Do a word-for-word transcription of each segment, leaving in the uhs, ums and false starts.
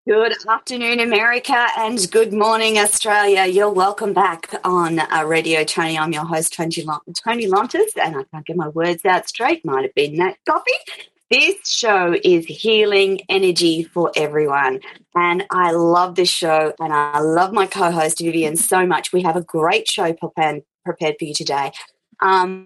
Good afternoon, America, and good morning, Australia. You're welcome back on uh, Radio Tony. I'm your host, Tony, Tony Lontis, and I can't get my words out straight. Might have been that coffee. This show is healing energy for everyone, and I love this show, and I love my co-host, Vivian, so much. We have a great show prepared, prepared for you today. Um,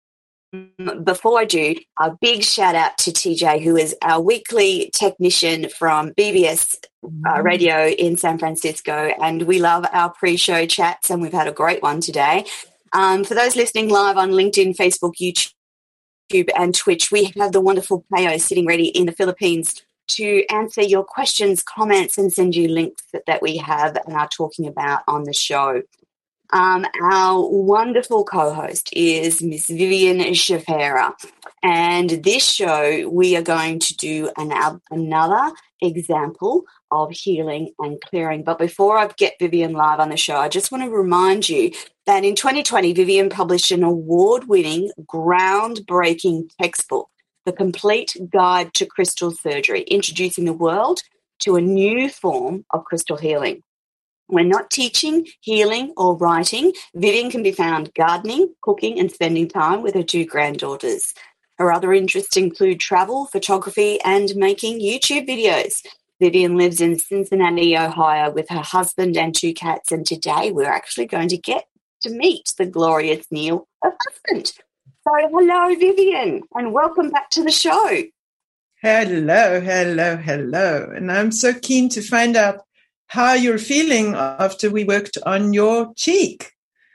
Before I do, a big shout out to T J, who is our weekly technician from B B S uh, Radio in San Francisco, and we love our pre-show chats, and we've had a great one today. Um, for those listening live on LinkedIn, Facebook, YouTube, and Twitch, we have the wonderful Payo sitting ready in the Philippines to answer your questions, comments, and send you links that, that we have and are talking about on the show. Um, our wonderful co-host is Miss Vivian Shafera, and this show we are going to do an, another example of healing and clearing. But before I get Vivian live on the show, I just want to remind you that in twenty twenty, Vivian published an award-winning, groundbreaking textbook, The Complete Guide to Crystal Surgery, introducing the world to a new form of crystal healing. When not teaching, healing, or writing, Vivian can be found gardening, cooking, and spending time with her two granddaughters. Her other interests include travel, photography, and making YouTube videos. Vivian lives in Cincinnati, Ohio, with her husband and two cats, and today we're actually going to get to meet the glorious Neil, her husband. So hello, Vivian, and welcome back to the show. Hello, hello, hello. And I'm so keen to find out how you're feeling after we worked on your cheek.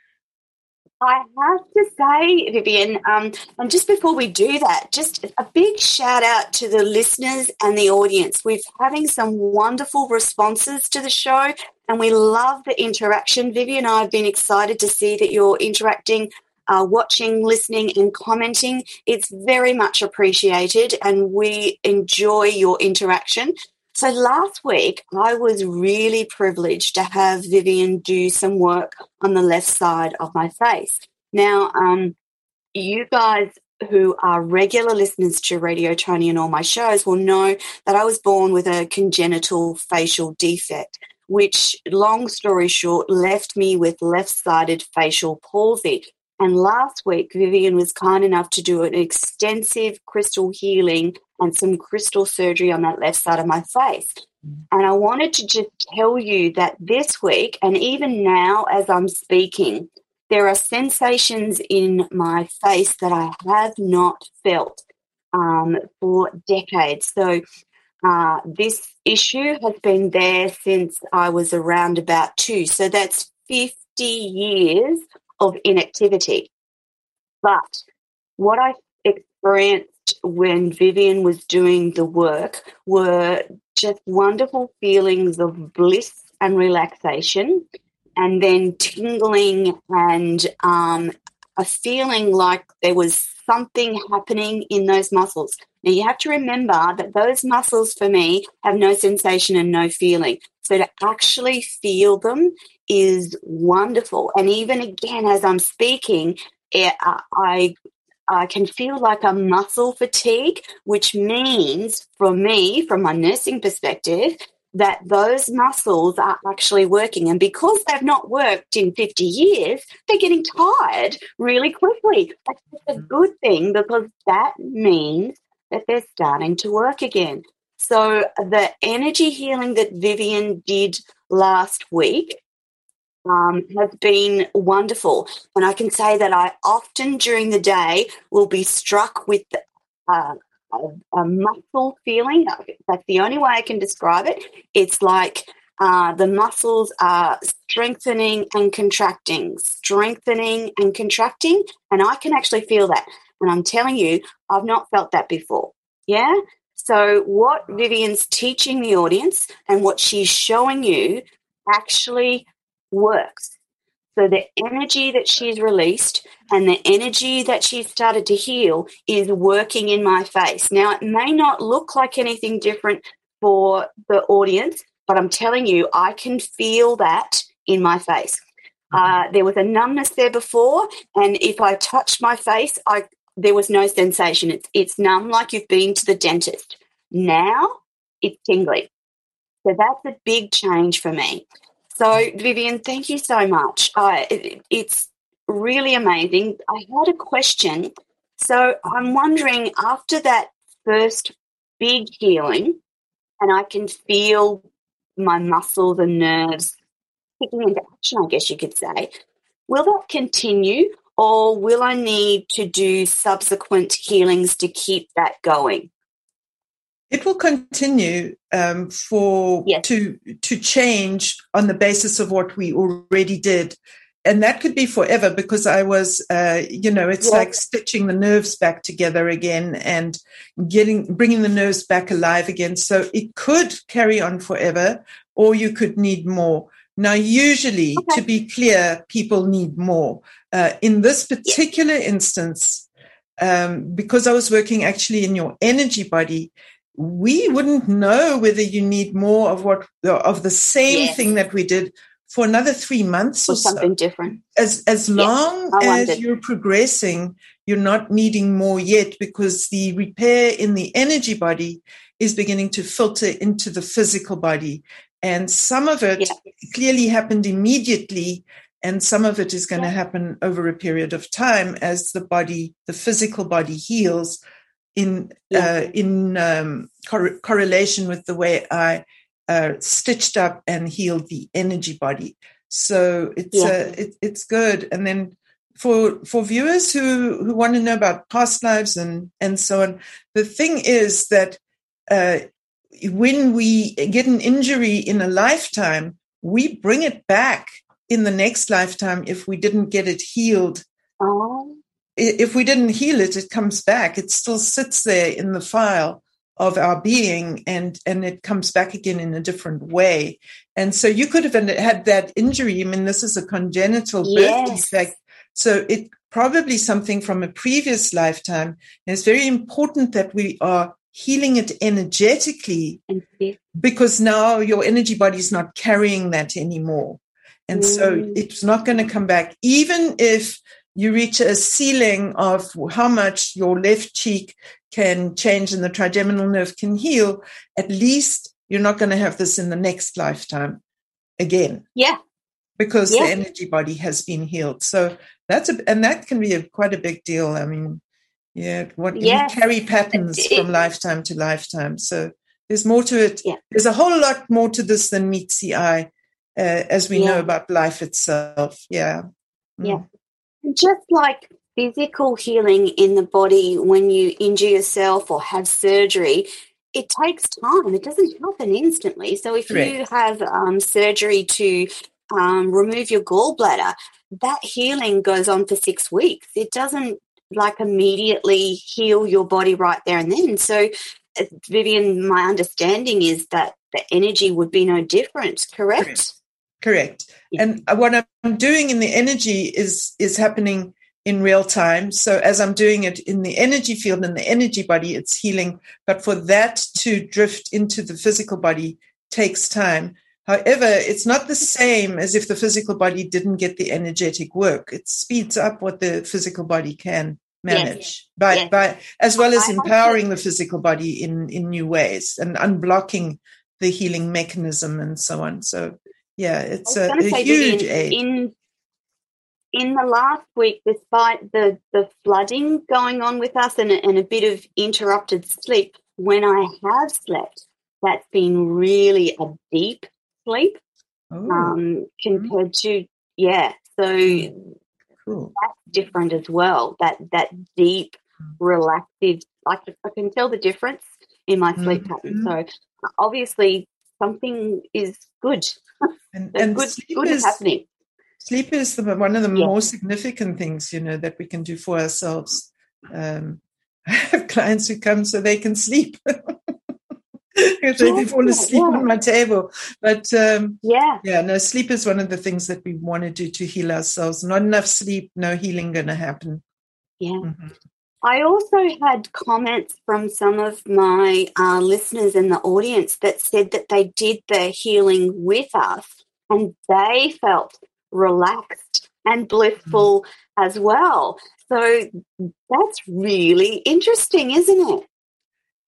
I have to say, Vivian, um, and just before we do that, just a big shout out to the listeners and the audience. We're having some wonderful responses to the show, and we love the interaction. Vivian and I have been excited to see that you're interacting, uh, watching, listening, and commenting. It's very much appreciated, and we enjoy your interaction. So last week, I was really privileged to have Vivian do some work on the left side of my face. Now, um, you guys who are regular listeners to Radio Tony and all my shows will know that I was born with a congenital facial defect, which, long story short, left me with left-sided facial palsy. And last week, Vivian was kind enough to do an extensive crystal healing and some crystal surgery on that left side of my face. And I wanted to just tell you that this week, and even now as I'm speaking, there are sensations in my face that I have not felt um, for decades. So uh, this issue has been there since I was around about two. So that's fifty years of inactivity. But what I experienced when Vivian was doing the work were just wonderful feelings of bliss and relaxation, and then tingling and um, a feeling like there was something happening in those muscles. Now, you have to remember that those muscles for me have no sensation and no feeling. So to actually feel them is wonderful. And even again, as I'm speaking, it, uh, I I can feel like a muscle fatigue, which means for me, from my nursing perspective, that those muscles are actually working. And because they've not worked in fifty years, they're getting tired really quickly. That's a good thing, because that means that they're starting to work again. So the energy healing that Vivian did last week Um, has been wonderful. And I can say that I often during the day will be struck with uh, a, a muscle feeling. That's the only way I can describe it. It's like uh, the muscles are strengthening and contracting, strengthening and contracting, and I can actually feel that. And I'm telling you, I've not felt that before. Yeah? So what Vivian's teaching the audience and what she's showing you actually works. So the energy that she's released and the energy that she's started to heal is working in my face. Now, it may not look like anything different for the audience, but I'm telling you, I can feel that in my face. Uh, there was a numbness there before, and if I touched my face, I there was no sensation. It's, it's numb like you've been to the dentist. Now it's tingling. So that's a big change for me. So, Vivian, thank you so much. Uh, it, it's really amazing. I had a question. So I'm wondering, after that first big healing, and I can feel my muscles and nerves kicking into action, I guess you could say, will that continue, or will I need to do subsequent healings to keep that going? It will continue um, for Yes. to to change on the basis of what we already did, and that could be forever, because I was, uh, you know, it's Yes. like stitching the nerves back together again and getting bringing the nerves back alive again. So it could carry on forever, or you could need more. Now, usually, Okay. to be clear, people need more. Uh, in this particular yes. instance, um, because I was working actually in your energy body, we wouldn't know whether you need more of what of the same yes. thing that we did for another three months or, or something so. different. As as yes. long as you're progressing, you're not needing more yet, because the repair in the energy body is beginning to filter into the physical body, and some of it yes. clearly happened immediately, and some of it is going yes. to happen over a period of time as the body, the physical body, heals. In yeah. uh, in um, cor- correlation with the way I uh, stitched up and healed the energy body, so it's yeah. uh, it, it's good. And then for for viewers who, who want to know about past lives and and so on, the thing is that uh, when we get an injury in a lifetime, we bring it back in the next lifetime if we didn't get it healed. Oh. If we didn't heal it, it comes back. It still sits there in the file of our being, and, and it comes back again in a different way. And so you could have had that injury. I mean, this is a congenital yes. birth defect. So it probably something from a previous lifetime. And it's very important that we are healing it energetically, because now your energy body is not carrying that anymore. And mm. so it's not going to come back, even if you reach a ceiling of how much your left cheek can change and the trigeminal nerve can heal. At least you're not going to have this in the next lifetime again. Yeah. Because yeah. the energy body has been healed. So that's a, and that can be a, quite a big deal. I mean, yeah, what yes. we carry patterns it, from lifetime to lifetime. So there's more to it. Yeah. There's a whole lot more to this than meets the eye, uh, as we yeah. know about life itself. Yeah. Mm. Yeah. Just like physical healing in the body, when you injure yourself or have surgery, it takes time. It doesn't happen instantly. So if Correct. you have um, surgery to um, remove your gallbladder, that healing goes on for six weeks. It doesn't like immediately heal your body right there and then. So, uh, Vivian, my understanding is that the energy would be no different, correct? Correct. Correct. And what I'm doing in the energy is is happening in real time. So as I'm doing it in the energy field, in the energy body, it's healing. But for that to drift into the physical body takes time. However, it's not the same as if the physical body didn't get the energetic work. It speeds up what the physical body can manage yes. by yes. by as well as empowering the physical body in, in new ways and unblocking the healing mechanism and so on. So yeah, it's a, a say, huge Vivian, aid. In, in the last week, despite the, the flooding going on with us and, and a bit of interrupted sleep, when I have slept, that's been really a deep sleep um, compared mm-hmm. to, yeah, so cool. That's different as well, that that deep, relaxive, I can, I can tell the difference in my sleep mm-hmm. pattern. So obviously something is good. And, so and good, sleep good is is happening. Sleep is the, one of the yeah. more significant things, you know, that we can do for ourselves. Um, I have clients who come so they can sleep. If they yeah, fall asleep yeah. on my table. But um, yeah, yeah, no, sleep is one of the things that we want to do to heal ourselves. Not enough sleep, no healing going to happen. Yeah. Mm-hmm. I also had comments from some of my uh, listeners in the audience that said that they did their healing with us and they felt relaxed and blissful mm-hmm. as well. So that's really interesting, isn't it?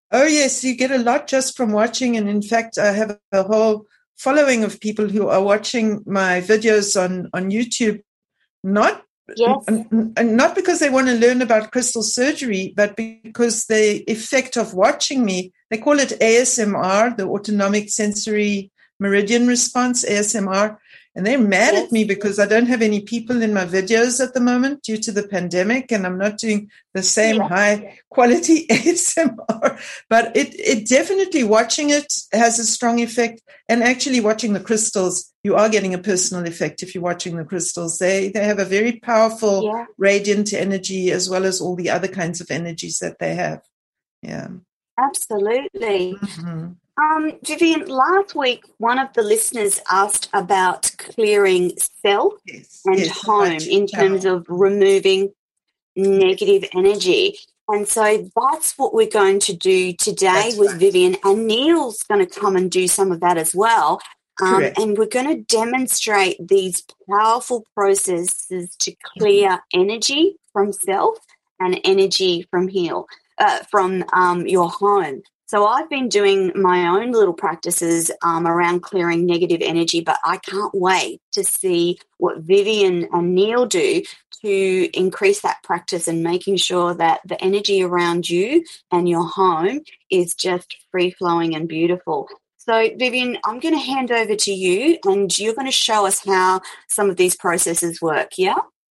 Oh, yes, you get a lot just from watching. And in fact, I have a whole following of people who are watching my videos on, on YouTube, not Yes. and not because they want to learn about crystal surgery, but because the effect of watching me, they call it A S M R, the autonomic sensory meridian response, A S M R. And they're mad yes. at me because I don't have any people in my videos at the moment due to the pandemic, and I'm not doing the same yeah. high quality A S M R. But it, it definitely, watching it has a strong effect. And actually watching the crystals, you are getting a personal effect if you're watching the crystals. They, they have a very powerful yeah. radiant energy, as well as all the other kinds of energies that they have. Yeah. Absolutely. Mm-hmm. Um, Vivian, last week, one of the listeners asked about clearing self yes, and yes, home in terms of removing negative energy. And so that's what we're going to do today that's with right. Vivian. And Neil's going to come and do some of that as well. Um, and we're going to demonstrate these powerful processes to clear mm-hmm. energy from self and energy from heal, uh, from um, your home. So I've been doing my own little practices um, around clearing negative energy, but I can't wait to see what Vivian and Neil do to increase that practice and making sure that the energy around you and your home is just free-flowing and beautiful. So, Vivian, I'm going to hand over to you, and you're going to show us how some of these processes work, yeah?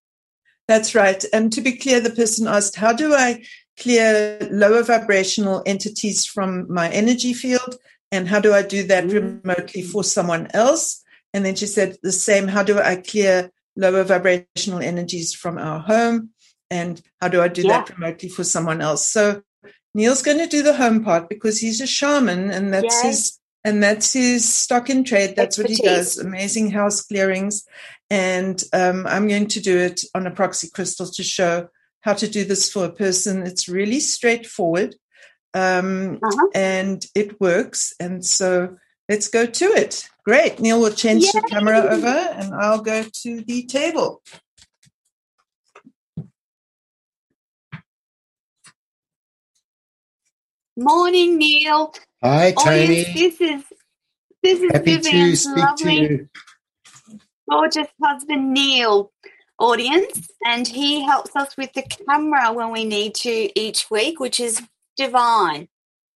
That's right. And to be clear, the person asked, how do I clear lower vibrational entities from my energy field, and how do I do that mm-hmm. remotely for someone else? And then she said the same, how do I clear lower vibrational energies from our home, and how do I do yeah. that remotely for someone else? So Neil's going to do the home part because he's a shaman, and that's Yay. his and that's his stock in trade. That's Expertise. What he does, amazing house clearings. And um, I'm going to do it on a proxy crystal to show how to do this for a person. It's really straightforward, um, uh-huh. and it works. And so let's go to it. Great. Neil will change Yay. the camera over, and I'll go to the table. Morning, Neil. Hi, Tony. Audience, this is this is Happy Vivian's to speak lovely, to you. gorgeous husband, Neil. Audience, and he helps us with the camera when we need to each week, which is divine.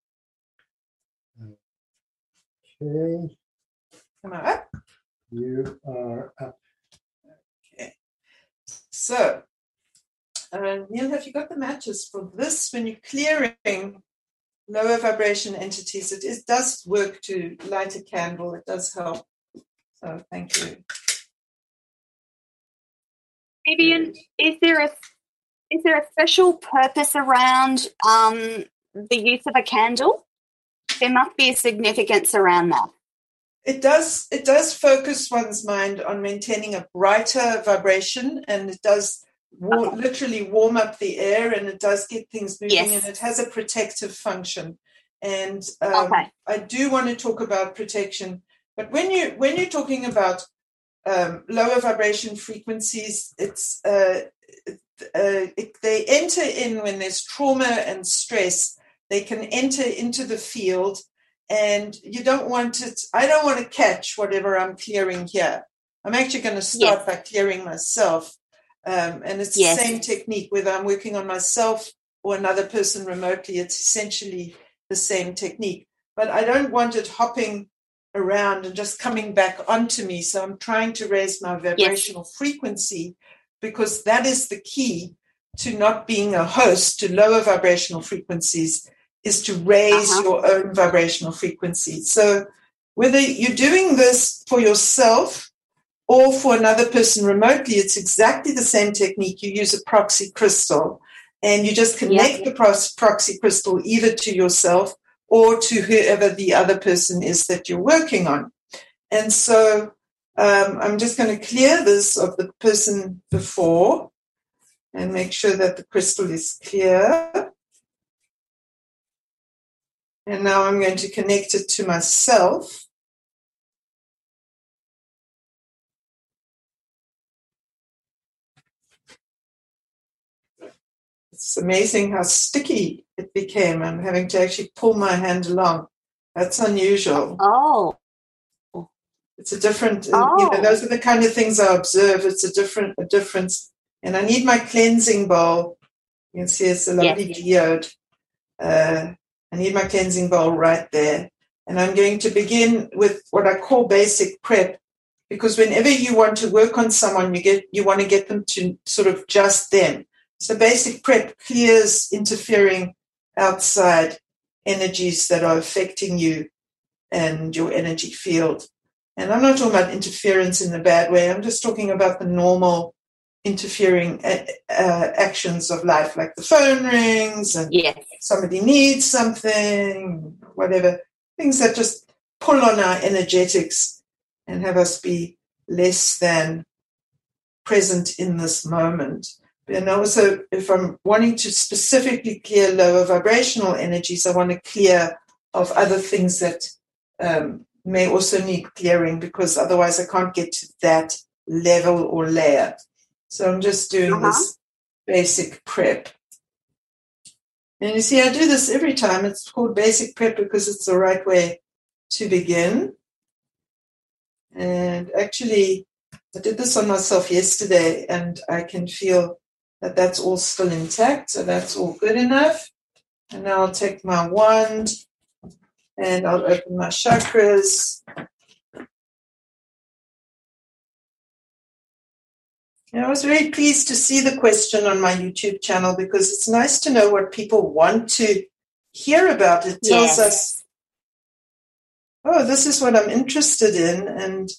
Okay. Come on up. You are up. Okay. So, uh, Neil, have you got the matches for this? When you're clearing lower vibration entities, it is, does work to light a candle. It does help. So, thank you. Vivian, is there a is there a special purpose around um, the use of a candle? There must be a significance around that. It does. It does focus one's mind on maintaining a brighter vibration, and it does war- okay. literally warm up the air, and it does get things moving, yes. and it has a protective function. And um, okay. I do want to talk about protection, but when you when you're talking about um, lower vibration frequencies, it's uh, uh, it, they enter in when there's trauma and stress. They can enter into the field, and you don't want it. I don't want to catch whatever I'm clearing here. I'm actually going to start yes. by clearing myself. Um, and it's yes. the same technique, whether I'm working on myself or another person remotely. It's essentially the same technique. But I don't want it hopping around and just coming back onto me. So I'm trying to raise my vibrational yes. frequency, because that is the key to not being a host to lower vibrational frequencies, is to raise uh-huh. your own vibrational frequency. So whether you're doing this for yourself or for another person remotely, it's exactly the same technique. You use a proxy crystal, and you just connect yeah. the pro- proxy crystal either to yourself or to whoever the other person is that you're working on. And so um, I'm just going to clear this of the person before and make sure that the crystal is clear. And now I'm going to connect it to myself. It's amazing how sticky it became. I'm having to actually pull my hand along. That's unusual. Oh. It's a different, Oh. you know, those are the kind of things I observe. It's a different, a difference. And I need my cleansing bowl. You can see it's a lovely Yes. geode. Uh, I need my cleansing bowl right there. And I'm going to begin with what I call basic prep, because whenever you want to work on someone, you get you want to get them to sort of just them. So basic prep clears interfering outside energies that are affecting you and your energy field. And I'm not talking about interference in a bad way. I'm just talking about the normal interfering uh, uh, actions of life, like the phone rings and Yes. somebody needs something, whatever, things that just pull on our energetics and have us be less than present in this moment. And also, if I'm wanting to specifically clear lower vibrational energies, I want to clear of other things that um, may also need clearing, because otherwise I can't get to that level or layer. So I'm just doing Uh-huh. this basic prep. And you see, I do this every time. It's called basic prep because it's the right way to begin. And actually, I did this on myself yesterday, and I can feel that that's all still intact. So that's all good enough. And now I'll take my wand and I'll open my chakras. And I was very pleased to see the question on my YouTube channel, because it's nice to know what people want to hear about. It tells Yes. us, oh, this is what I'm interested in. And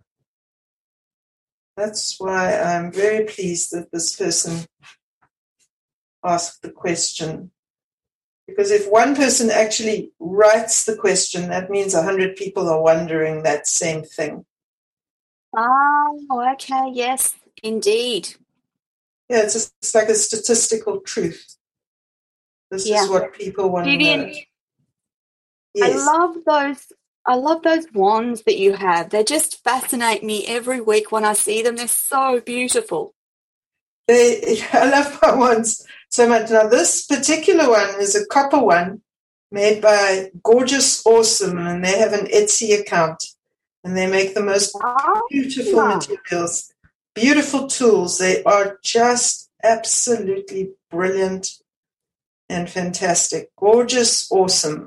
that's why I'm very pleased that this person asked the question. Because if one person actually writes the question, that means a hundred people are wondering that same thing. Oh, okay. Yes, indeed. Yeah, it's, just, it's like a statistical truth. This Yeah. is what people want to know. Vivian, Yes. I love those. I love those wands that you have. They just fascinate me every week when I see them. They're so beautiful. They, I love my ones so much. Now, this particular one is a copper one made by Gorgeous Awesome, and they have an Etsy account, and they make the most Oh, beautiful yeah. materials, beautiful tools. They are just absolutely brilliant and fantastic. Gorgeous Awesome.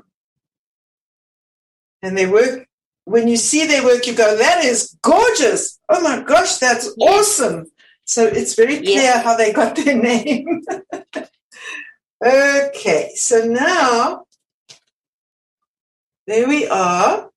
And they work, when you see their work, you go, that is gorgeous. Oh my gosh, that's Yes. awesome. So it's very clear Yes. how they got their name. Okay, so now, there we are.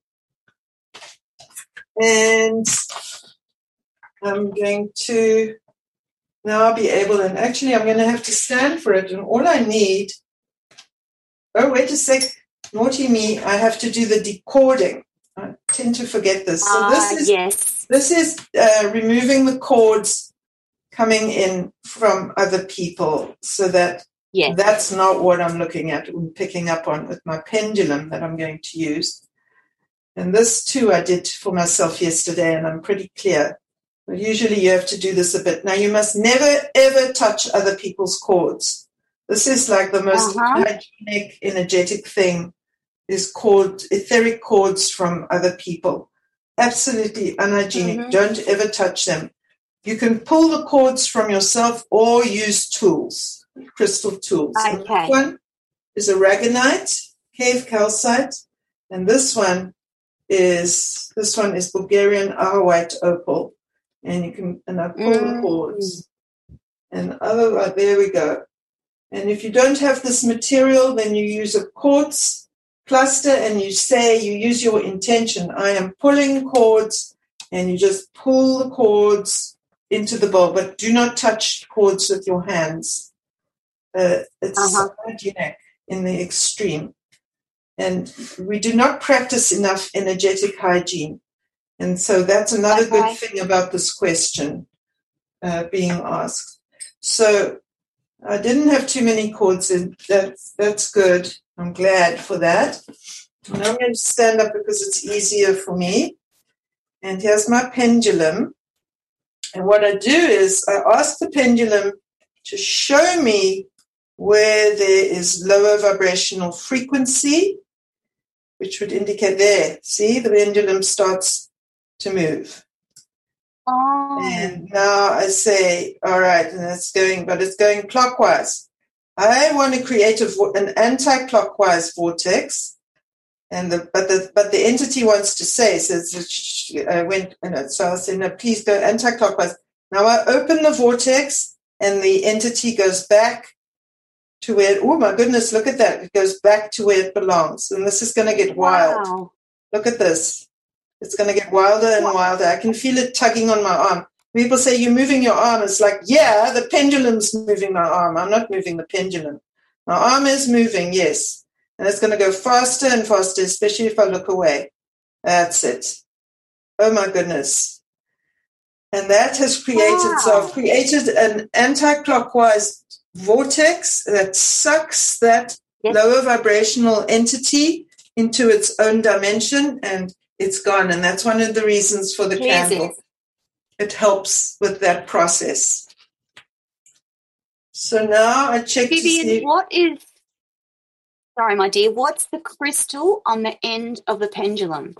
And I'm going to now be able, and actually I'm going to have to stand for it. And all I need, oh, wait a sec, naughty me, I have to do the decording. I tend to forget this. So Ah, this is yes. This is uh, removing the cords coming in from other people, so that Yes. that's not what I'm looking at and picking up on with my pendulum that I'm going to use. And this too I did for myself yesterday, and I'm pretty clear. But usually you have to do this a bit. Now, you must never, ever touch other people's cords. This is like the most Uh-huh. hygienic, energetic thing, is called etheric cords from other people. Absolutely unhygienic. Mhm. Don't ever touch them. You can pull the cords from yourself or use tools, crystal tools. And Okay. this one is a aragonite, cave calcite, and this one is this one is Bulgarian Ahawite opal. And you can and I pull the Mm. cords. And other there we go. And if you don't have this material, then you use a quartz cluster, and you say, you use your intention. I am pulling cords, and you just pull the cords into the bowl, but do not touch cords with your hands. Uh, it's Uh-huh. hygienic in the extreme. And we do not practice enough energetic hygiene. And so that's another Okay. good thing about this question uh, being asked. So I didn't have too many cords in. That's, that's good. I'm glad for that. Now I'm going to stand up because it's easier for me. And here's my pendulum. And what I do is I ask the pendulum to show me where there is lower vibrational frequency, which would indicate there. See, the pendulum starts to move. Oh. And now I say, all right, and it's going, but it's going clockwise. I want to create a, an anti-clockwise vortex, and the but the but the entity wants to say says I went, you know, so I say no, please go anti-clockwise. Now I open the vortex, and the entity goes back to where. Oh my goodness, look at that! It goes back to where it belongs, and this is going to get wild. Wow. Look at this. It's going to get wilder and wilder. I can feel it tugging on my arm. People say, you're moving your arm. It's like, yeah, the pendulum's moving my arm. I'm not moving the pendulum. My arm is moving, yes. And it's going to go faster and faster, especially if I look away. That's it. Oh, my goodness. And that has created, wow. so I've created an anti-clockwise vortex that sucks that yes. lower vibrational entity into its own dimension, and it's gone. And that's one of the reasons for the Jesus. candle. It helps with that process. So now I check Vivian, to see. What is, sorry, my dear, what's the crystal on the end of the pendulum?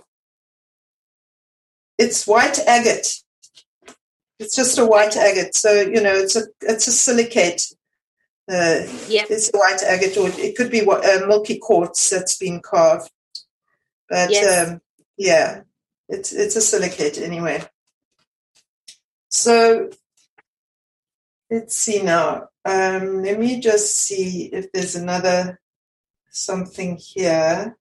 It's white agate. It's just a white agate. So, you know, it's a it's a silicate. Uh, yep. It's a white agate, or it could be a milky quartz that's been carved. But, yes. um, yeah, it's it's a silicate anyway. So let's see now. Um, let me just see if there's another something here.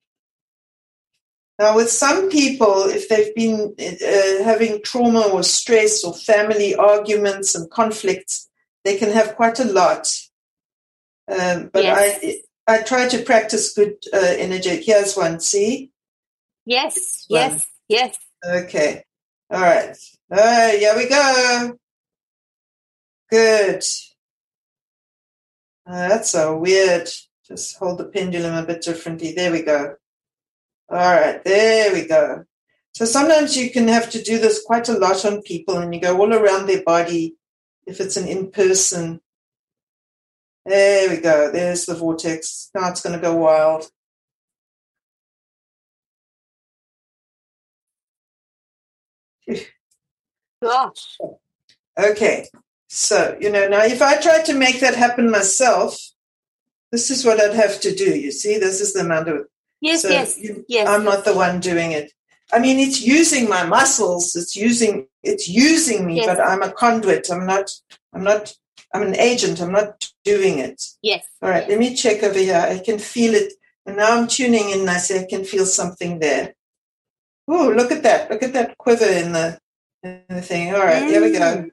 Now, with some people, if they've been uh, having trauma or stress or family arguments and conflicts, they can have quite a lot. Um, but yes. I I try to practice good uh, energy. Here's one, see? Yes, one. yes, yes. Okay. All right. All right, here we go. Good. Uh, that's so weird. Just hold the pendulum a bit differently. There we go. All right, there we go. So sometimes you can have to do this quite a lot on people, and you go all around their body if it's an in-person. There we go. There's the vortex. Now it's going to go wild. Gosh. Okay. So, you know, now if I tried to make that happen myself, this is what I'd have to do. You see, this is the amount of. Yes, so yes, you, yes. I'm not the one doing it. I mean, it's using my muscles. It's using, it's using me, yes. but I'm a conduit. I'm not, I'm not, I'm an agent. I'm not doing it. Yes. All right. Yes. Let me check over here. I can feel it. And now I'm tuning in and I say, I can feel something there. Oh, look at that. Look at that quiver in the, in the thing. All right. Mm. Here we go.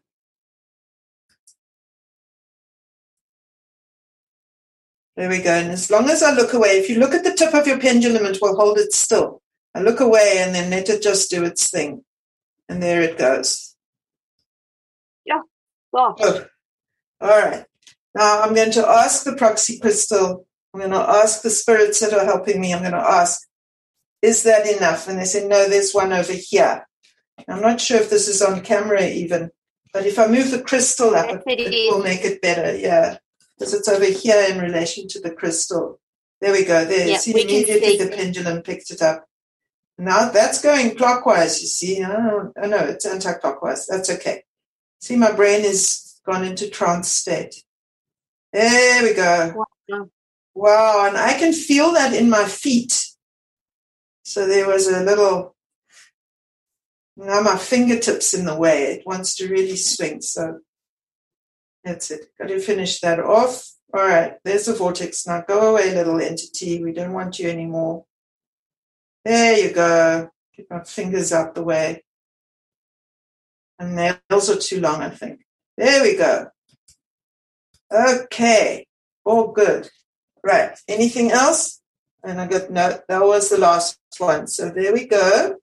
There we go. And as long as I look away, if you look at the tip of your pendulum, it will hold it still. I look away and then let it just do its thing. And there it goes. Yeah. Wow. Oh. All right. Now I'm going to ask the proxy crystal. I'm going to ask the spirits that are helping me. I'm going to ask, is that enough? And they say, no, there's one over here. I'm not sure if this is on camera even, but if I move the crystal up, yes, it, it, it will make it better. Yeah. Because it's over here in relation to the crystal. There we go. There. Yep, see, we immediately see. The pendulum picked it up. Now that's going clockwise, you see. Oh, oh no, it's anti-clockwise. That's okay. See, my brain is gone into trance state. There we go. Wow. Wow, and I can feel that in my feet. So there was a little, now my fingertips in the way. It wants to really swing, so that's it. Got to finish that off. All right, there's the vortex. Now go away, little entity. We don't want you anymore. There you go. Get my fingers out the way. And nails are too long, I think. There we go. Okay, all good. Right, anything else? And I got, no, that was the last one. So there we go.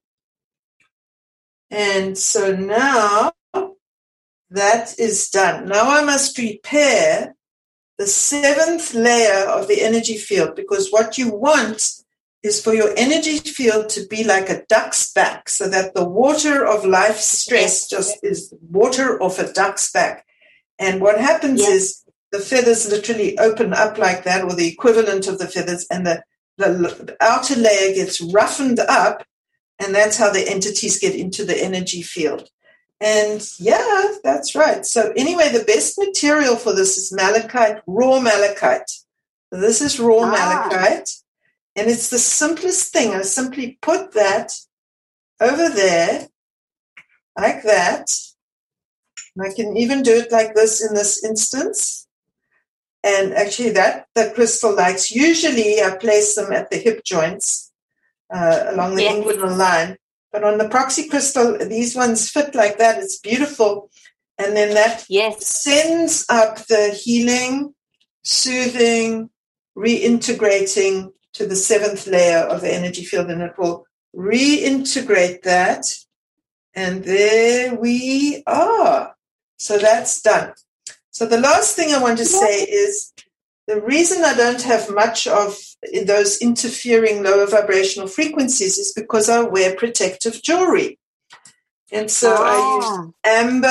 And so now that is done. Now I must prepare the seventh layer of the energy field, because what you want is for your energy field to be like a duck's back, so that the water of life stress just is water off a duck's back. And what happens yes. is the feathers literally open up like that, or the equivalent of the feathers, and the, the outer layer gets roughened up, and that's how the entities get into the energy field. And yeah, that's right. So anyway, the best material for this is malachite, raw malachite. This is raw ah. malachite, and it's the simplest thing. I simply put that over there like that. And I can even do it like this in this instance. And actually that the crystal likes. Usually I place them at the hip joints uh, along the yes. inguinal line. But on the proxy crystal, these ones fit like that. It's beautiful. And then that yes. sends up the healing, soothing, reintegrating to the seventh layer of the energy field. And it will reintegrate that. And there we are. So that's done. So the last thing I want to say is the reason I don't have much of those interfering lower vibrational frequencies is because I wear protective jewelry. And so ah. I use amber.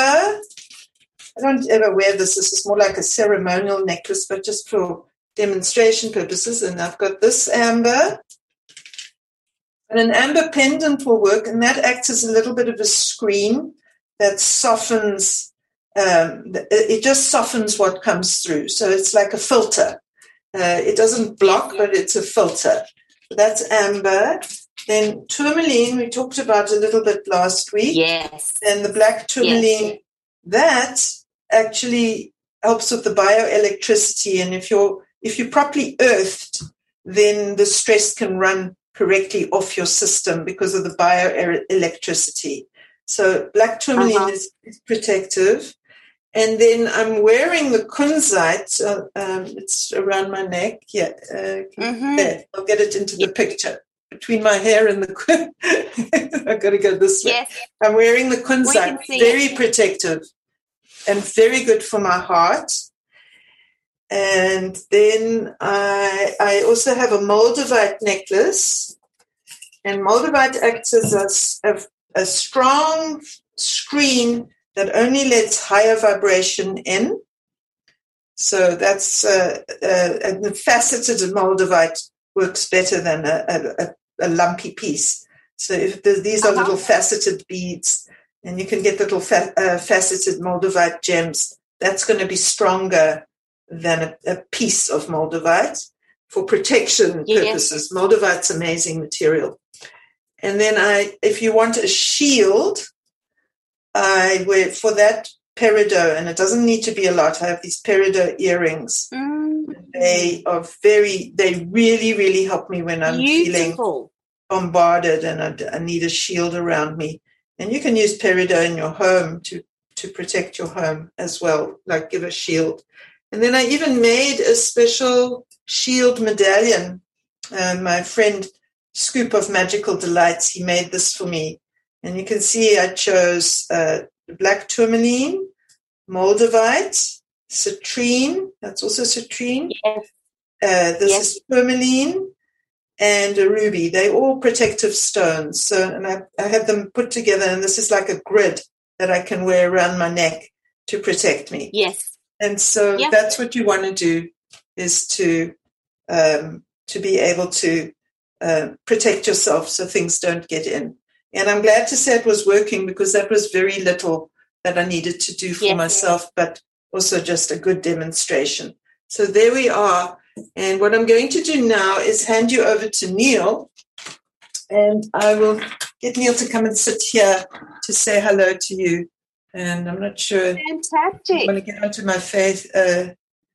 I don't ever wear this. This is more like a ceremonial necklace, but just for demonstration purposes. And I've got this amber. And an amber pendant will work, and that acts as a little bit of a screen that softens. Um, it just softens what comes through. So it's like a filter. Uh, it doesn't block, but it's a filter. That's amber. Then tourmaline, we talked about a little bit last week. Yes. And the black tourmaline, yes. that actually helps with the bioelectricity. And if you're if you're properly earthed, then the stress can run correctly off your system because of the bioelectricity. So black tourmaline uh-huh. is, is protective. And then I'm wearing the kunzite. Uh, um, it's around my neck. Yeah. Uh, mm-hmm. There. I'll get it into the yep. picture. Between my hair and the kun. I've got to go this way. Yes. I'm wearing the kunzite. Very it. protective and very good for my heart. And then I, I also have a moldavite necklace. And moldavite acts as a, a, a strong screen that only lets higher vibration in. So that's uh, uh, a faceted moldavite works better than a, a, a lumpy piece. So if the, these are uh-huh. little faceted beads, and you can get little fa- uh, faceted moldavite gems, that's going to be stronger than a, a piece of moldavite for protection yes. purposes. Moldavite's amazing material. And then I, if you want a shield, I wear for that peridot, and it doesn't need to be a lot. I have these peridot earrings. Mm. They are very, they really, really help me when I'm Beautiful. feeling bombarded and I, I need a shield around me. And you can use peridot in your home to, to protect your home as well, like give a shield. And then I even made a special shield medallion. Uh, my friend Scoop of Magical Delights, he made this for me. And you can see I chose uh, black tourmaline, moldavite, citrine. That's also citrine. Yes. Uh, this yes. is tourmaline and a ruby. They're all protective stones. So, and I, I have them put together, and this is like a grid that I can wear around my neck to protect me. Yes. And so yep. that's what you want to do, is to um, to be able to uh, protect yourself so things don't get in. And I'm glad to say it was working, because that was very little that I needed to do for yes, myself, yes. but also just a good demonstration. So there we are. And what I'm going to do now is hand you over to Neil, and I will get Neil to come and sit here to say hello to you. And I'm not sure. Fantastic. I'm going to get onto my face. Uh,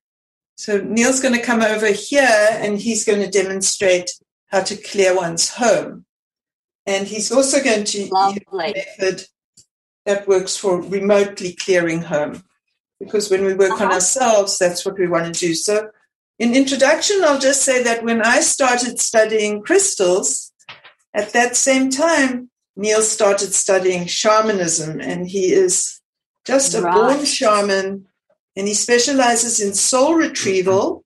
so Neil's going to come over here, and he's going to demonstrate how to clear one's home. And he's also going to Lovely. use a method that works for remotely clearing home, because when we work uh-huh. on ourselves, that's what we want to do. So in introduction, I'll just say that when I started studying crystals, at that same time, Neil started studying shamanism, and he is just a right. born shaman, and he specializes in soul retrieval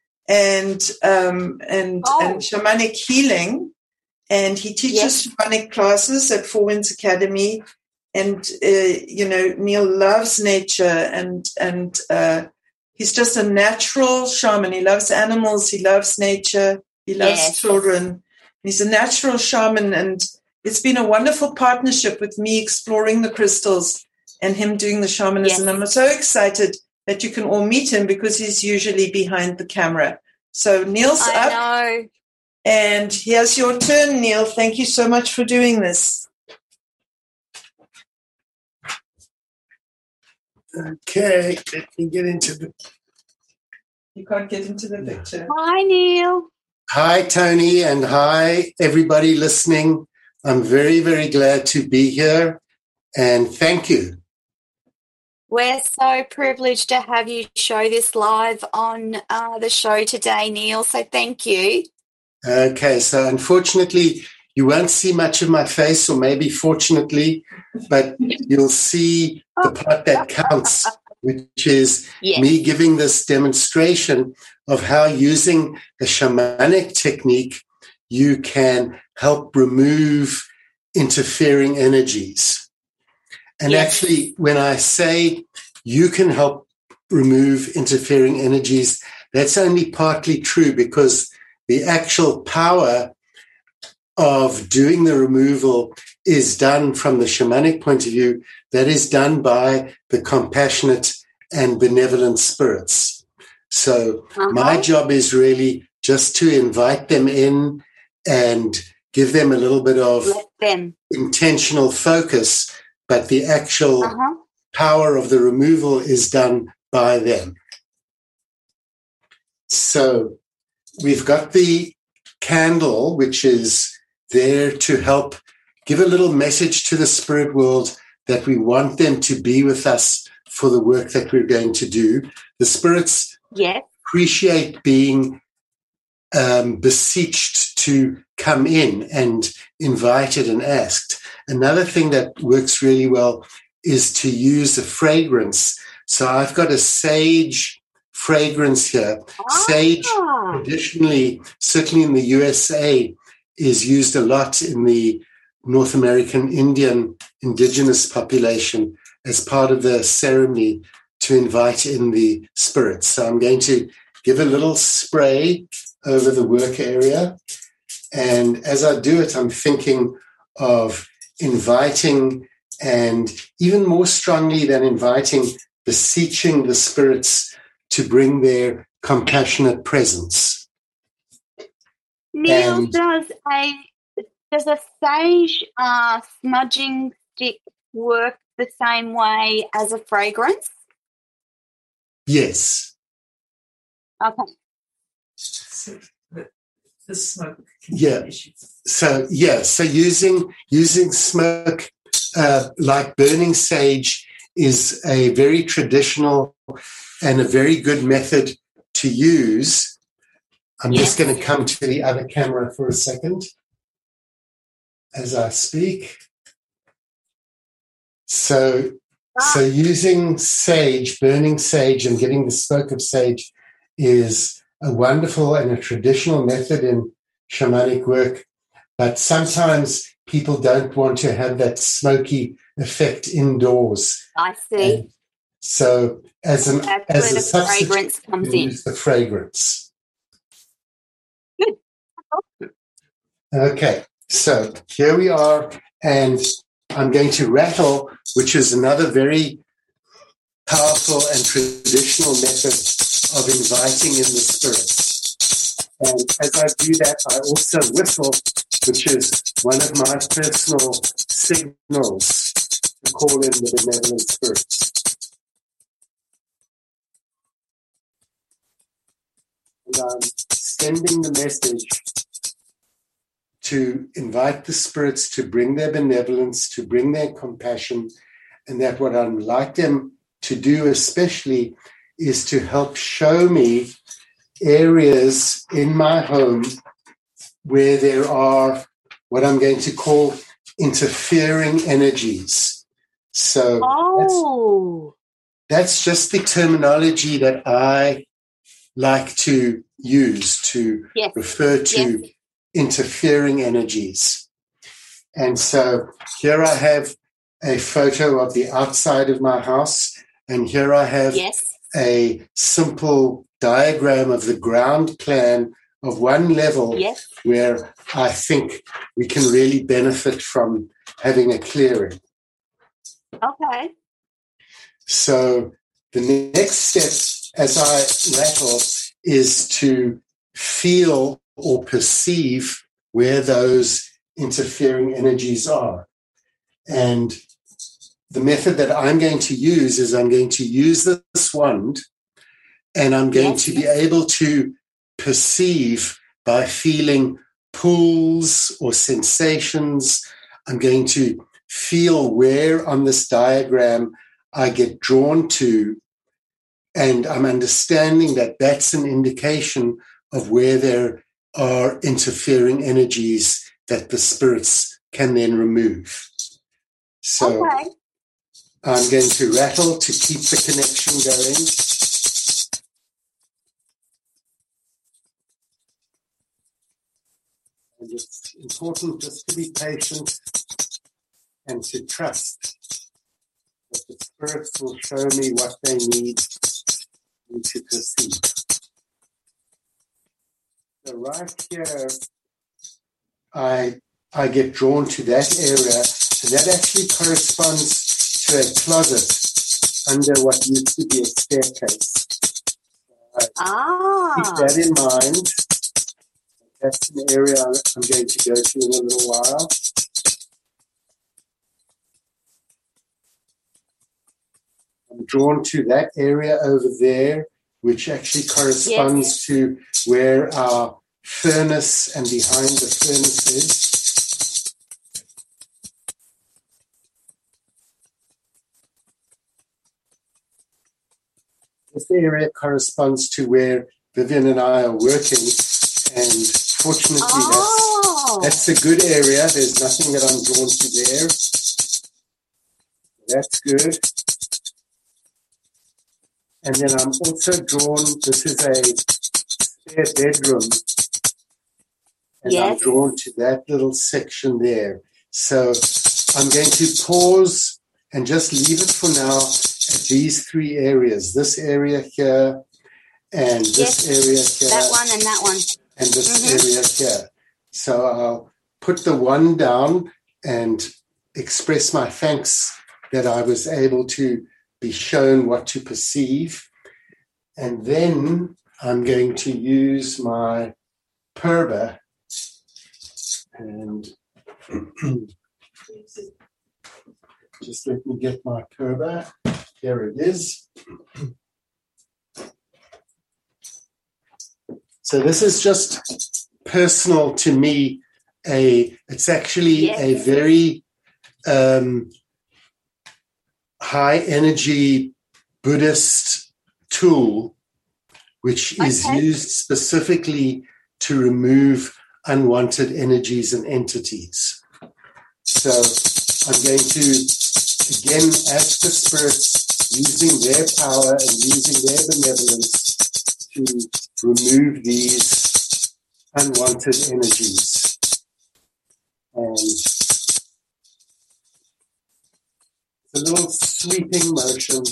and um, and, oh. and shamanic healing. And he teaches yes. shamanic classes at Four Winds Academy. And, uh, you know, Neil loves nature and, and uh, He's just a natural shaman. He loves animals. He loves nature. He loves Yes. children. He's a natural shaman, and it's been a wonderful partnership with me exploring the crystals and him doing the shamanism. Yes. I'm so excited that you can all meet him because he's usually behind the camera. So Neil's I up, know. and here's your turn, Neil. Thank you so much for doing this. Okay, let me get into the. You can't get into the picture. Hi, Neil. Hi, Tony, and hi, everybody listening. I'm very, very glad to be here, and thank you. We're so privileged to have you show this live on uh, the show today, Neil. So thank you. Okay, so unfortunately, you won't see much of my face, or maybe fortunately, but you'll see the part that counts, which is Yes. me giving this demonstration of how using a shamanic technique you can help remove interfering energies. And Yes. actually, when I say you can help remove interfering energies, that's only partly true, because the actual power of doing the removal is done from the shamanic point of view. That is done by the compassionate and benevolent spirits. So Uh-huh. my job is really just to invite them in and give them a little bit of Let them. intentional focus, but the actual Uh-huh. power of the removal is done by them. So we've got the candle, which is there to help give a little message to the spirit world that we want them to be with us for the work that we're going to do. The spirits Yes. appreciate being um, beseeched to come in and invited and asked. Another thing that works really well is to use a fragrance. So I've got a sage fragrance here. Sage, Ah. traditionally, certainly in the U S A, is used a lot in the North American Indian indigenous population as part of the ceremony to invite in the spirits. So I'm going to give a little spray over the work area. And as I do it, I'm thinking of inviting, and even more strongly than inviting, beseeching the spirits to bring their compassionate presence. Neil, And- does a does a sage uh, smudging stick work the same way as a fragrance? Yes. Okay. So the, the smoke. Yeah. So yeah, so using using smoke uh, like burning sage is a very traditional and a very good method to use. I'm just Yes. going to come to the other camera for a second as I speak. So so using sage, burning sage, and getting the smoke of sage is a wonderful and a traditional method in shamanic work. But sometimes people don't want to have that smoky effect indoors. I see. And so as an That's as where a the substitute, fragrance comes you in. use the fragrance. Good. Okay, so here we are, and I'm going to rattle, which is another very powerful and traditional method of inviting in the spirits. And as I do that, I also whistle, which is one of my personal signals to call in the benevolent spirits. And I'm sending the message to invite the spirits to bring their benevolence, to bring their compassion, and that what I'd like them to do especially is to help show me areas in my home where there are what I'm going to call interfering energies. So Oh. that's, that's just the terminology that I like to use to Yes. refer to Yes. interfering energies. And so here I have a photo of the outside of my house, and here I have Yes. a simple diagram of the ground plan of one level yes. where I think we can really benefit from having a clearing. Okay. So the next step as I rattle is to feel or perceive where those interfering energies are. And the method that I'm going to use is I'm going to use this wand, and I'm going yes. to be able to perceive by feeling pulls or sensations. I'm going to feel where on this diagram I get drawn to, and I'm understanding that that's an indication of where there are interfering energies that the spirits can then remove. So okay. I'm going to rattle to keep the connection going. And it's important just to be patient and to trust that the spirits will show me what they need me to perceive. So right here, I I get drawn to that area, and that actually corresponds to a closet under what used to be a staircase. So ah. keep that in mind. That's an area I'm going to go to in a little while. I'm drawn to that area over there, which actually corresponds yes. to where our furnace and behind the furnace is. This area corresponds to where Vivian and I are working, and fortunately oh. that's, that's a good area. There's nothing that I'm drawn to there. That's good. And then I'm also drawn, this is a spare bedroom, and yes. I'm drawn to that little section there. So I'm going to pause and just leave it for now at these three areas, this area here, and this yes. area here. That one and that one. And this mm-hmm. area here. So I'll put the one down and express my thanks that I was able to be shown what to perceive. And then I'm going to use my Purba and just let me get my Purba. Here it is. So this is just personal to me. A it's actually yes. a very um, high energy Buddhist tool, which okay. is used specifically to remove unwanted energies and entities. So I'm going to again ask the spirits, using their power and using their benevolence, to remove these unwanted energies. And it's a little sweeping motion.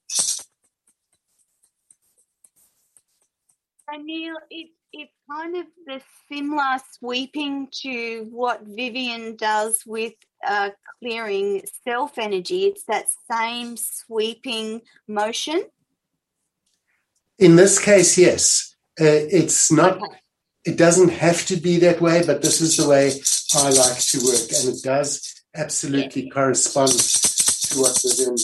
So Neil, it, it's kind of the similar sweeping to what Vivian does with uh, clearing self-energy. It's that same sweeping motion. In this case, yes. Uh, it's not, okay. It doesn't have to be that way, but this is the way I like to work. And it does absolutely yeah. correspond to what was in.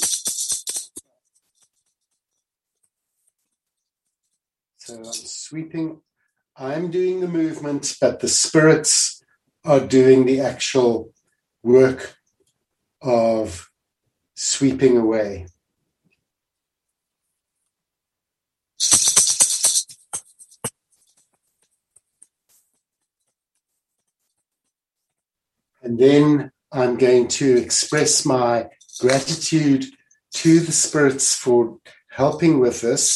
So I'm sweeping. I'm doing the movement, but the spirits are doing the actual work of sweeping away. And then I'm going to express my gratitude to the spirits for helping with this.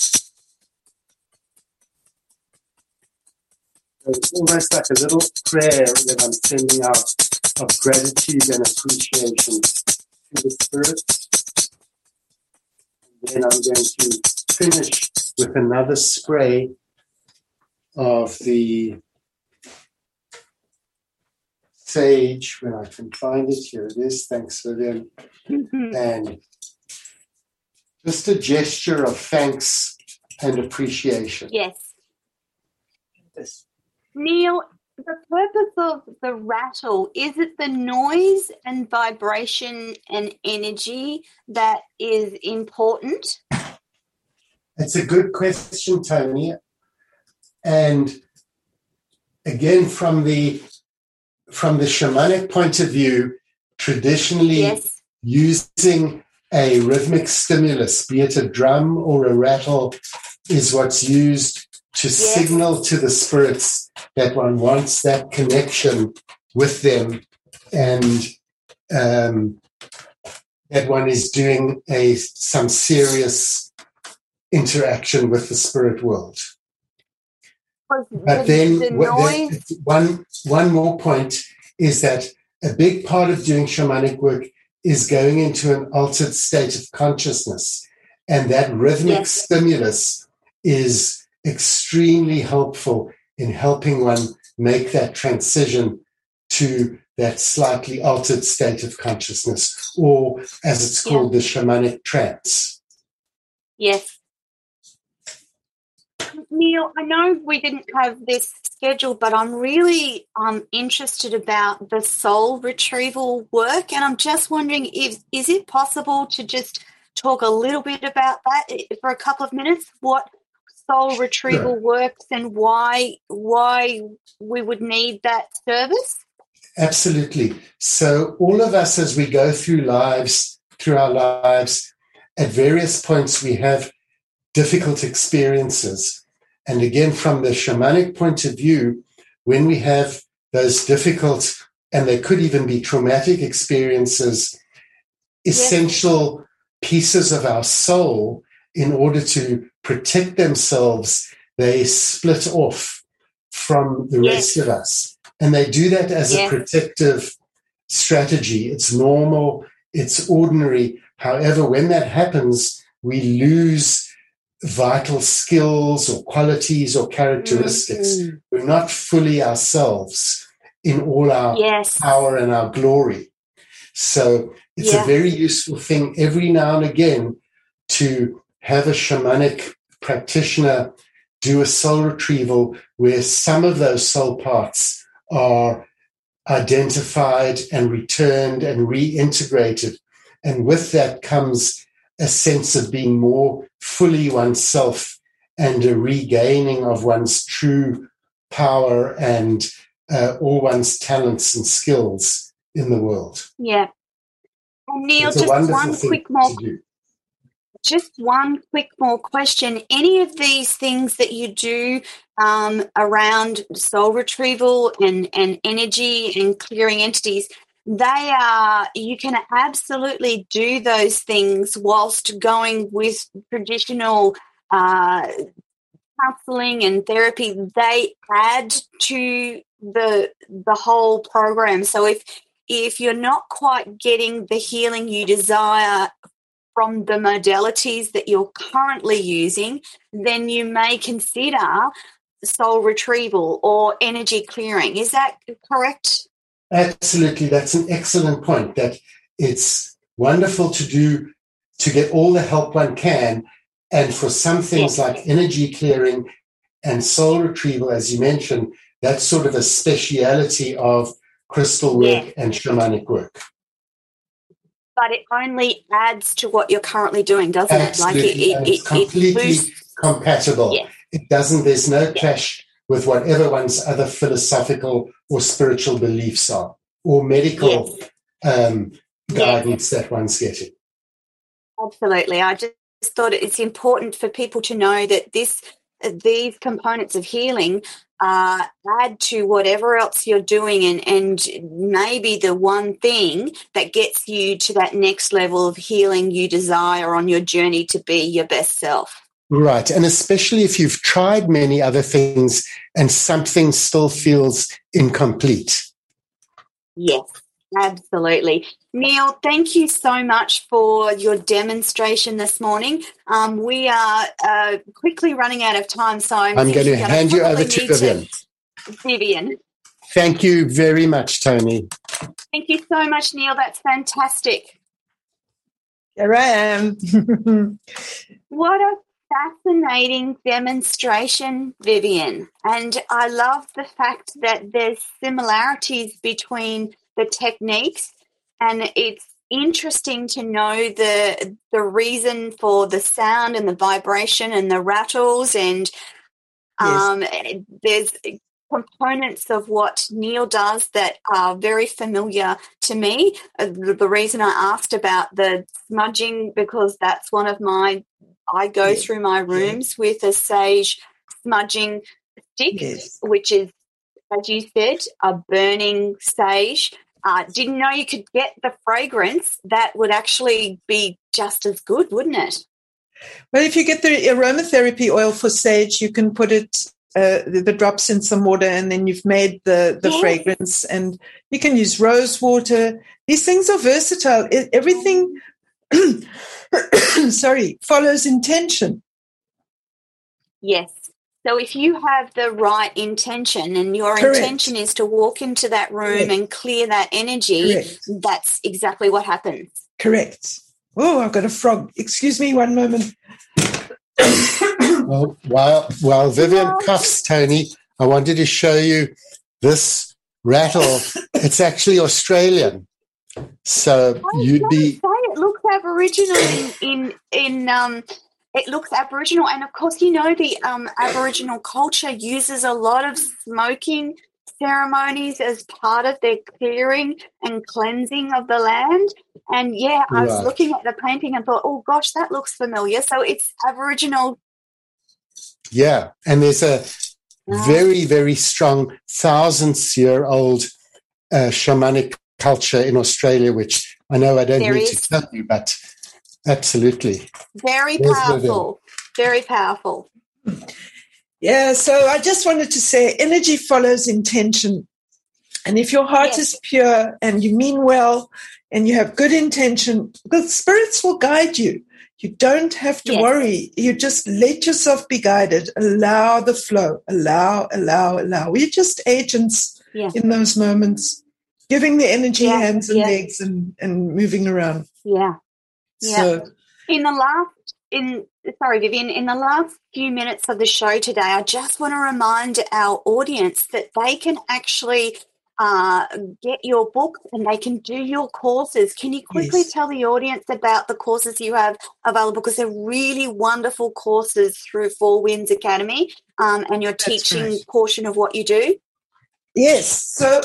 So it's almost like a little prayer that I'm sending out of gratitude and appreciation to the spirits. And then I'm going to finish with another spray of the sage, when I can find it. Here it is. Thanks, Vivian. Mm-hmm. And just a gesture of thanks and appreciation. Yes. Neil, the purpose of the rattle, is it the noise and vibration and energy that is important? It's a good question, Tony. And again, from the from the shamanic point of view, traditionally yes. using a rhythmic stimulus, be it a drum or a rattle, is what's used to yes. signal to the spirits that one wants that connection with them, and um, that one is doing a some serious interaction with the spirit world. But then the noise. one one more point is that a big part of doing shamanic work is going into an altered state of consciousness, and that rhythmic yes. stimulus is extremely helpful in helping one make that transition to that slightly altered state of consciousness, or as it's called, yeah. the shamanic trance. Yes. Neil, I know we didn't have this scheduled, but I'm really um, interested about the soul retrieval work, and I'm just wondering if is it possible to just talk a little bit about that for a couple of minutes? What soul retrieval sure. works and why why we would need that service? Absolutely. So all of us, as we go through lives, through our lives, at various points we have difficult experiences. And again, from the shamanic point of view, when we have those difficult, and they could even be traumatic experiences, yes. essential pieces of our soul, in order to protect themselves, they split off from the yes. rest of us. And they do that as yes. a protective strategy. It's normal, it's ordinary. However, when that happens, we lose vital skills or qualities or characteristics. Mm-hmm. We're not fully ourselves in all our yes. power and our glory. So it's yeah. a very useful thing every now and again to have a shamanic practitioner do a soul retrieval where some of those soul parts are identified and returned and reintegrated. And with that comes a sense of being more fully oneself and a regaining of one's true power and uh, all one's talents and skills in the world. Yeah. And Neil, just one quick more Just one quick more question. Any of these things that you do um, around soul retrieval and, and energy and clearing entities, they are, you can absolutely do those things whilst going with traditional uh, counselling and therapy. They add to the the whole program. So if if you're not quite getting the healing you desire from the modalities that you're currently using, then you may consider soul retrieval or energy clearing. Is that correct? Absolutely. That's an excellent point, that it's wonderful to do, to get all the help one can. And for some things yes. like energy clearing and soul retrieval, as you mentioned, that's sort of a speciality of crystal work yes. and shamanic work. But it only adds to what you're currently doing, doesn't Absolutely. it? Like it, it, it's completely it boosts. compatible. Yes. It doesn't, there's no yes. clash with whatever one's other philosophical or spiritual beliefs are, or medical yes. um, guidance yes. that one's getting. Absolutely. I just thought it's important for people to know that this, these components of healing uh, add to whatever else you're doing, and, and maybe the one thing that gets you to that next level of healing you desire on your journey to be your best self. Right. And especially if you've tried many other things and something still feels incomplete. Yes. Absolutely. Neil, thank you so much for your demonstration this morning. Um, we are uh, quickly running out of time, so I'm, I'm going to hand you over to Vivian. To Vivian. Thank you very much, Tony. Thank you so much, Neil. That's fantastic. Here I am. What a fascinating demonstration, Vivian. And I love the fact that there's similarities between the techniques, and it's interesting to know the the reason for the sound and the vibration and the rattles, and um, yes. There's components of what Neil does that are very familiar to me. Uh, the, the reason I asked about the smudging, because that's one of my I go yes. through my rooms yes. with a sage smudging stick, yes. which is, as you said, a burning sage. Uh, didn't know you could get the fragrance. That would actually be just as good, wouldn't it? Well, if you get the aromatherapy oil for sage, you can put it, uh, the, the drops in some water, and then you've made the, the yes. fragrance. And you can use rose water. These things are versatile. It, everything... sorry, follows intention. Yes. So if you have the right intention, and your Correct. intention is to walk into that room Correct. and clear that energy, Correct. that's exactly what happens. Correct. Oh, I've got a frog. Excuse me one moment. well, while, while Vivian wow. coughs, Tony, I wanted to show you this rattle. It's actually Australian. So you'd be... Say it looks Aboriginal in, in, in um, it looks Aboriginal. And, of course, you know the um, Aboriginal culture uses a lot of smoking ceremonies as part of their clearing and cleansing of the land. And, yeah, I was right. looking at the painting and thought, oh, gosh, that looks familiar. So it's Aboriginal. Yeah, and there's a wow. very, very strong thousands-year-old uh, shamanic culture in Australia, which I know I don't there need is. to tell you, but absolutely. Very There's powerful. Very powerful. Yeah, so I just wanted to say energy follows intention. And if your heart yes. is pure and you mean well and you have good intention, the spirits will guide you. You don't have to yes. worry. You just let yourself be guided. Allow the flow. Allow, allow, allow. We're just agents yes. in those moments. Giving the energy yeah, hands and yeah. legs and, and moving around. Yeah. Yeah. So, in the last, in sorry, Vivian, in the last few minutes of the show today, I just want to remind our audience that they can actually uh, get your book and they can do your courses. Can you quickly yes. tell the audience about the courses you have available? Because they're really wonderful courses through Four Winds Academy um, and your That's teaching right. portion of what you do. Yes. So...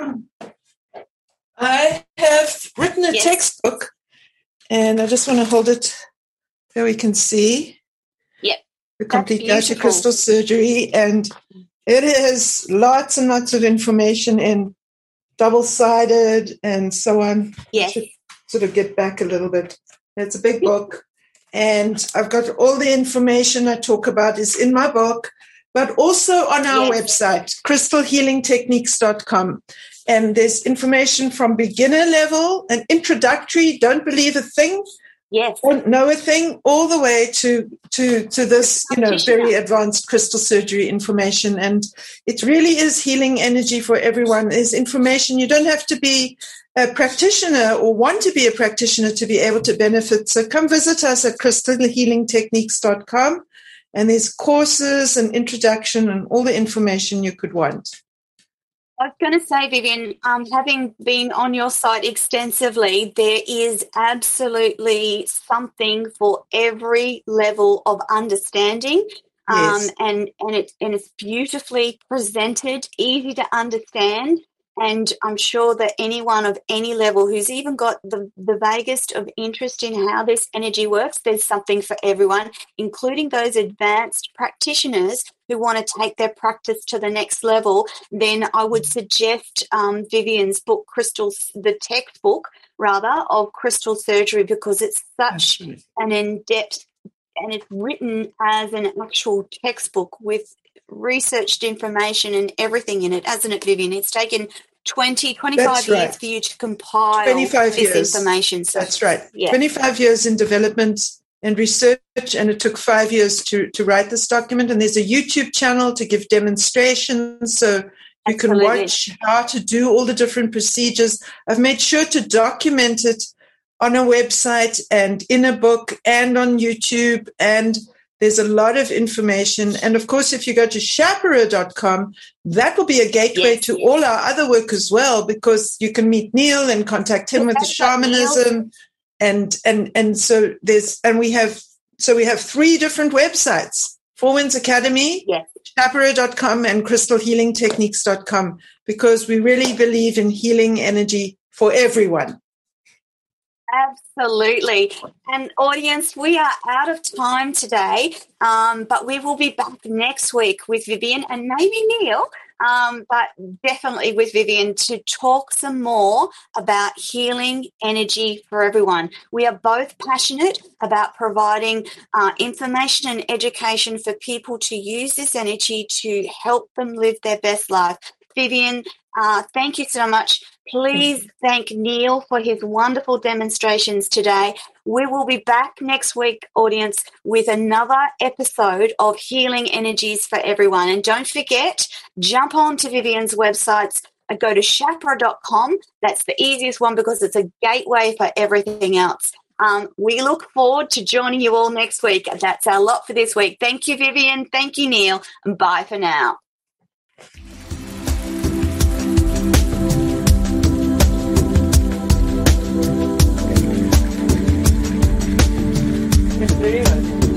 I have written a yes. textbook, and I just want to hold it so we can see. Yep. The Complete Guide to Crystal Surgery, and it has lots and lots of information in double-sided and so on. Yes. I should sort of get back a little bit. It's a big book, and I've got all the information I talk about is in my book, but also on our yes. website, crystal healing techniques dot com. And there's information from beginner level, an introductory, don't believe a thing, yes, don't know a thing, all the way to to to this, you know, very advanced crystal surgery information. And it really is healing energy for everyone. There's information. You don't have to be a practitioner or want to be a practitioner to be able to benefit. So come visit us at crystal healing techniques dot com. And there's courses and introduction and all the information you could want. I was going to say, Vivian, um, having been on your site extensively, there is absolutely something for every level of understanding. Yes. Um, and, and, it, and it's beautifully presented, easy to understand. And I'm sure that anyone of any level who's even got the, the vaguest of interest in how this energy works, there's something for everyone, including those advanced practitioners who want to take their practice to the next level. Then I would suggest um, Vivian's book, Crystals, the textbook, rather, of crystal surgery, because it's such Absolutely. an in-depth, and it's written as an actual textbook with researched information and everything in it, hasn't it, Vivian? It's taken twenty, twenty-five That's years right. for you to compile twenty-five this years. information. So, That's right. Yeah. twenty-five years in development and research, and it took five years to, to write this document. And there's a YouTube channel to give demonstrations, so you Absolutely. can watch how to do all the different procedures. I've made sure to document it on a website and in a book and on YouTube, and there's a lot of information. And of course, if you go to shapara dot com, that will be a gateway Yes, to yes. all our other work as well, because you can meet Neil and contact him with the That's right, Neil. shamanism. And and and so there's and we have so we have three different websites: Four Winds Academy, Yes. shapara dot com, and crystal healing techniques dot com, because we really believe in healing energy for everyone. Absolutely. And audience, we are out of time today, um, but we will be back next week with Vivian and maybe Neil, um, but definitely with Vivian to talk some more about healing energy for everyone. We are both passionate about providing uh, information and education for people to use this energy to help them live their best life. Vivian, uh, thank you so much. Please thank Neil for his wonderful demonstrations today. We will be back next week, audience, with another episode of Healing Energies for Everyone. And don't forget, jump on to Vivian's websites and go to shapara dot com. That's the easiest one because it's a gateway for everything else. Um, we look forward to joining you all next week. That's our lot for this week. Thank you, Vivian. Thank you, Neil. And bye for now. Very good.